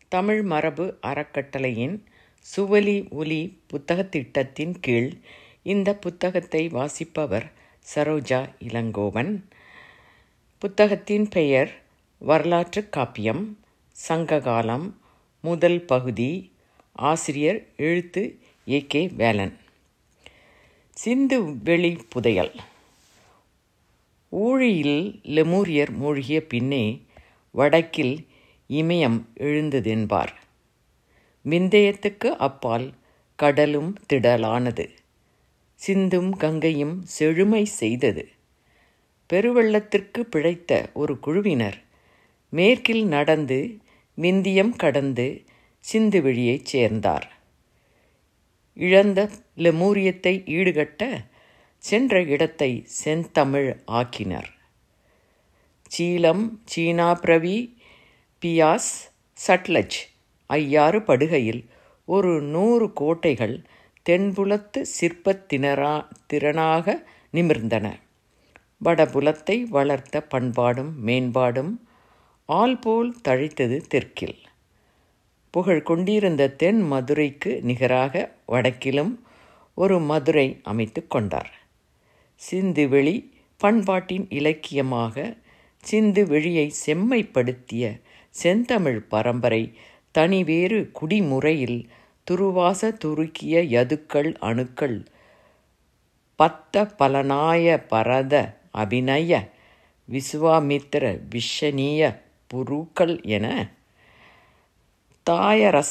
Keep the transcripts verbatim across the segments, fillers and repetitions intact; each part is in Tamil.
தமிழ் மரபு அறக்கட்டளையின் சுவலி ஒலி புத்தகத் திட்டத்தின் கீழ் இந்த புத்தகத்தை வாசிப்பவர் சரோஜா இளங்கோவன். புத்தகத்தின் பெயர் வரலாற்று காப்பியம், சங்ககாலம், முதல் பகுதி. ஆசிரியர் எழுத்து ஏ கே வேலன். சிந்து வெளி புதையல். ஊழியில் லெமூரியர் மூழ்கிய பின்னே வடக்கில் இமயம் எழுந்ததென்பார். விந்தயத்துக்கு அப்பால் கடலும் திடலானது. சிந்தும் கங்கையும் செழுமை செய்தது. பெருவெள்ளத்திற்கு பிழைத்த ஒரு குழுவினர் மேற்கில் நடந்து விந்தியம் கடந்து சிந்துவெளியைச் சேர்ந்தார். இழந்த லெமூரியத்தை ஈடுகட்ட சென்ற இடத்தை செந்தமிழ் ஆக்கினர். சீலம், சீனாபிரவி, பியாஸ், சட்லஜ் ஐயாறு படுகையில் ஒரு நூறு கோட்டைகள் தென்புலத்து சிற்பத்தினரா திறனாக நிமிர்ந்தன. வடபுலத்தை வளர்த்த பண்பாடும் மேம்பாடும் ஆல்போல் தழைத்தது தெற்கில். புகழ் கொண்டிருந்த தென் மதுரைக்கு நிகராக வடக்கிலும் ஒரு மதுரை அமைத்து கொண்டார். சிந்துவெளி பண்பாட்டின் இலக்கியமாக சிந்துவெளியை செம்மைப்படுத்திய செந்தமிழ் பரம்பரை தனிவேறு குடிமுறையில் துருவாச துருக்கிய யதுக்கள் அணுக்கள் பத்த பலனாய பரத அபிநய விசுவாமித்திர விஷனீய புருக்கள் என தாயரச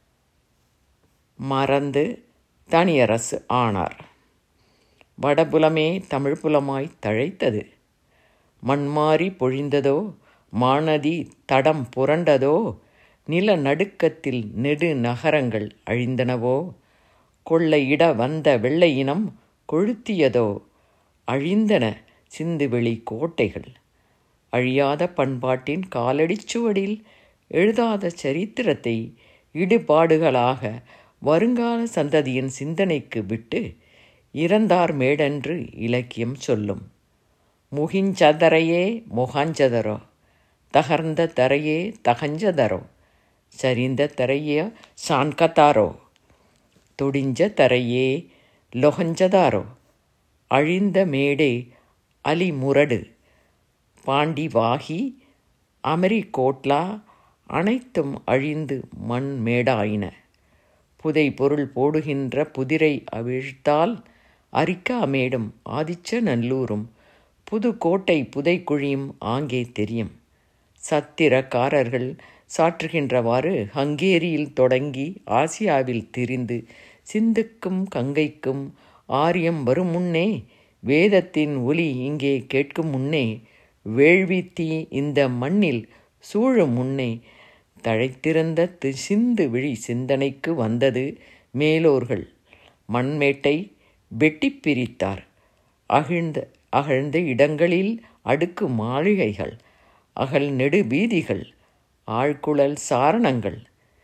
மறந்து தனியரசு ஆனார். வடபுலமே தமிழ் புலமாய் தழைத்தது. மண்மாறி பொழிந்ததோ, மாநதி தடம் புரண்டதோ, நில நடுக்கத்தில் நெடு நகரங்கள் அழிந்தனவோ, கொள்ளையிட வந்த வெள்ளையினம் கொளுத்தியதோ, அழிந்தன சிந்துவெளி கோட்டைகள். அழியாத பண்பாட்டின் காலடிச்சுவடில் எழுதாத சரித்திரத்தை இடுபாடுகளாக வருங்கால சந்ததியின் சிந்தனைக்கு விட்டு இறந்தார் மேடென்று இலக்கியம் சொல்லும். முகிஞ்சதரையே முகாஞ்சதரோ, தகர்ந்த தரையே தகஞ்சதரோ, சரிந்த தரையே சான்கதாரோ, தொடிஞ்ச தரையே லொகஞ்சதாரோ, அழிந்த மேடே அலிமுரடு, பாண்டிவாகி, அமெரிகோட்லா அனைத்தும் அழிந்து மண் மேடாயின. புதை பொருள் போடுகின்ற புதிரை அவிழ்த்தால் அரிக்காமேடும் ஆதிச்ச நல்லூரும் புதுக்கோட்டை புதைக்குழியும் ஆங்கே தெரியும். சத்திரக்காரர்கள் சாற்றுகின்றவாறு ஹங்கேரியில் தொடங்கி ஆசியாவில் திரிந்து சிந்துக்கும் கங்கைக்கும் ஆரியம் வரும் முன்னே, வேதத்தின் ஒலி இங்கே கேட்கும் முன்னே, வேள்வித்தீ இந்த மண்ணில் சூழும் முன்னே தழைத்திருந்த சிந்து விழி சிந்தனைக்கு வந்தது மேலோர்கள். மண்மேட்டை வெட்டி பிரித்தார். அகிழ்ந்த அகழ்ந்த இடங்களில் அடுக்கு மாளிகைகள், அகல் நெடு வீதிகள், ஆழ்குழல் சாரணங்கள்,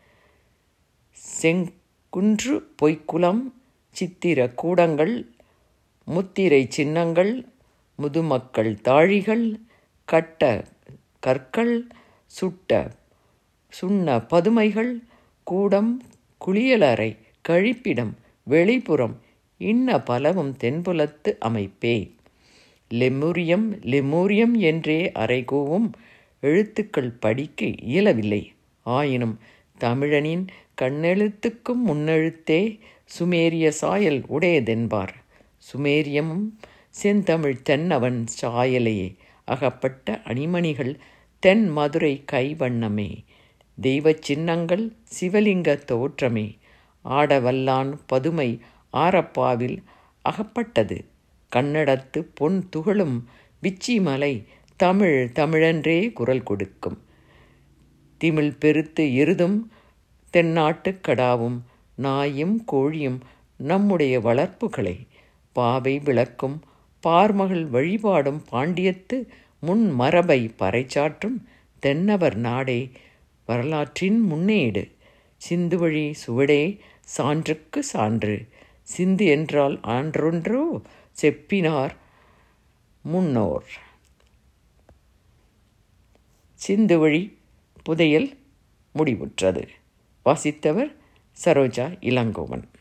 செங்குன்று பொய்க்குளம், சித்திர கூடங்கள், முத்திரை சின்னங்கள், முதுமக்கள் தாழிகள், கட்ட கற்கள், சுட்ட சுண்ண பதுமைகள், கூடம், குளியலறை, கழிப்பிடம், வெளிப்புறம் இன்ன பலவும் தென்புலத்து அமைப்பே. லெமூரியம் லெமூரியம் என்றே அறைகூவும் எழுத்துக்கள் படிக்க இயலவில்லை. ஆயினும் தமிழனின் கண்ணெழுத்துக்கும் முன்னெழுத்தே சுமேரிய சாயல் உடையதென்பார். சுமேரியமும் செந்தமிழ் தென்னவன் சாயலையே. அகப்பட்ட அணிமணிகள் தென் மதுரை கைவண்ணமே. தெய்வ சின்னங்கள் சிவலிங்க தோற்றமே. ஆடவல்லான் பதுமை ஆரப்பாவில் அகப்பட்டது. கன்னடத்து பொன் துகளும் விச்சிமலை தமிழ் தமிழென்றே குரல் கொடுக்கும். திமிழ் பெருத்து எருதும் தென்னாட்டுக் கடாவும் நாயும் கோழியும் நம்முடைய வளர்ப்புகளை பாவை விளக்கும் பார்மகள் வழிபாடும் பாண்டியத்து முன் மரபை பறைசாற்றும் தென்னவர் நாடே வரலாற்றின் முன்னேடு. சிந்துவழி சுவடே சான்றுக்கு சான்று. சிந்து என்றால் ஆன்றொன்றோ செப்பினார் முன்னோர். சிந்துவழி புதையல் முடிவுற்றது. வாசித்தவர் சரோஜா இளங்கோவன்.